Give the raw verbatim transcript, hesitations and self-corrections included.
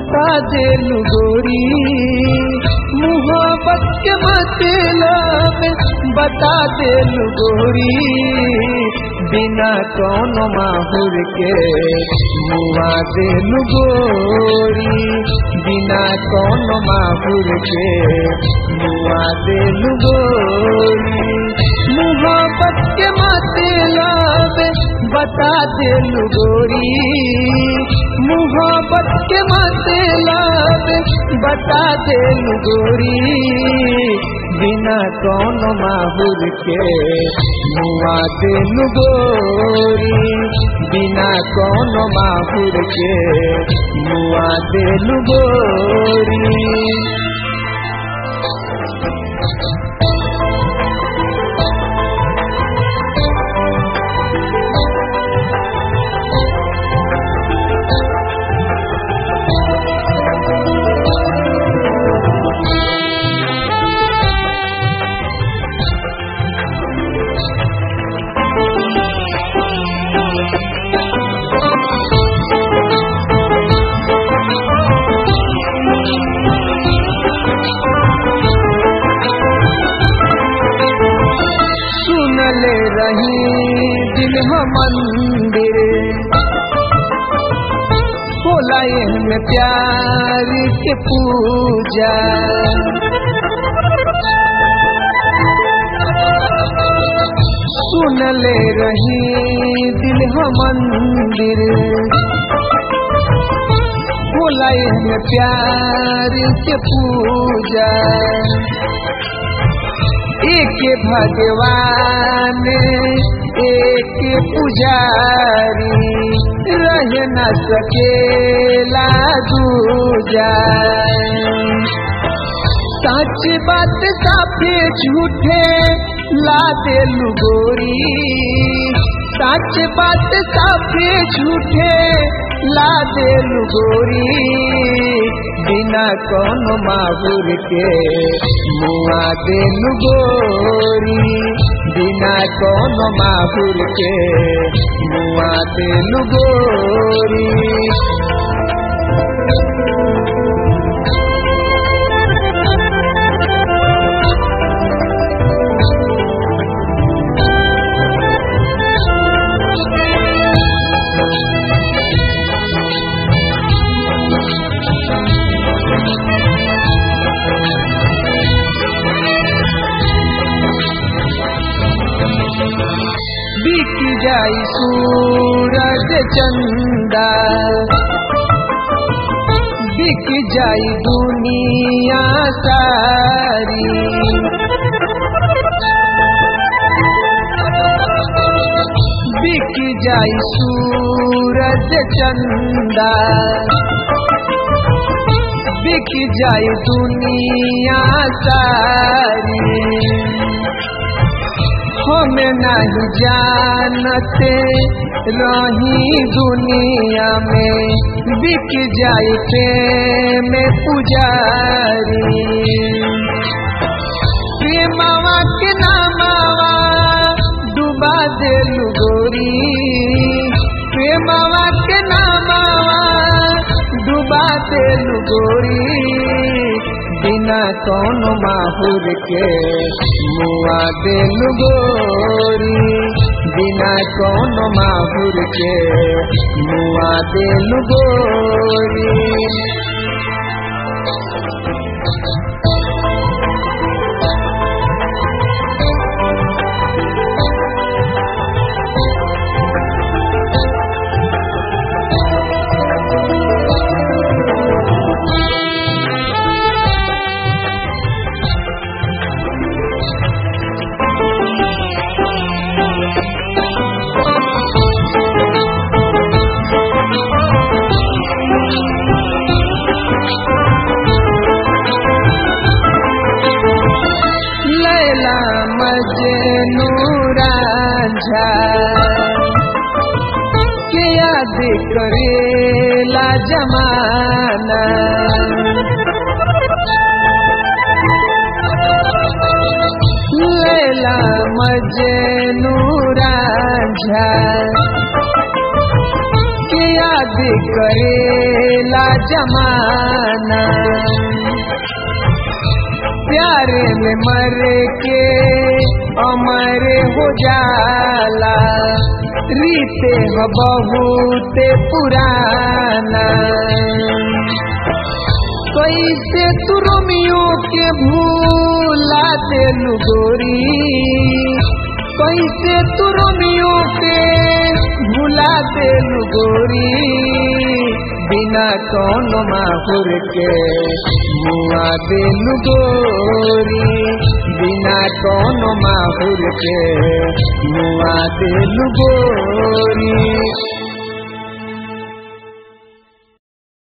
बता दे गोरी मोहब्बत के मतलब बता दे गोरी बिना कौन माहुर के मुआ दे गोरी बिना कौन माहुर के मुआ दे गोरी मोहब्बत के मतलब बता दे गोरी मोहब्बत के मतलब बता दे गोरी बिना कौन माहुर के मुआ दे गोरी बिना कौन माहुर के मुआ दे गोरी। सुनले रही दिल मंदिर होला में प्यार के पूजा सुनले रही दिल मंदिर होला में प्यार के पूजा एक भगवान एक पुजारी रह न सकेला दूजा सच बात साफे झूठे ला दे गोरी सच बात साफे झूठे ला दे गोरी बिना कौन माहुर के मुआ दे गोरी बिना कौन माहुर के मुआ दे गोरी। बिक जाई सूरज चंदा बिक जाई दुनिया सारी बिक जाई सूरज चंदा बिक जाई दुनिया सारी हम नहीं जानते रही दुनिया में बिक जाए प्रेम पुजारी प्रेमवा के नामवा डुबा दे गोरी प्रेमवा के नामवा डुबा दे गोरी बिना कौन माहुर के मुआ दे गोरी बिना कौन माहुर के मुआ दे गोरी। रांझा के याद करेला जमाना लैला मजनू रांझा के याद याद करेला जमाना प्यारे में मर के अमर हो जाला रीते हो बहुत पुराना कैसे तू रोमियो के भूला देलू गोरी कैसे तू रोमियो के भूला देलू गोरी बिना कौन माहुर के मुआ देलू गोरी बिना कौन माहुर के मुआ देलू गोरी।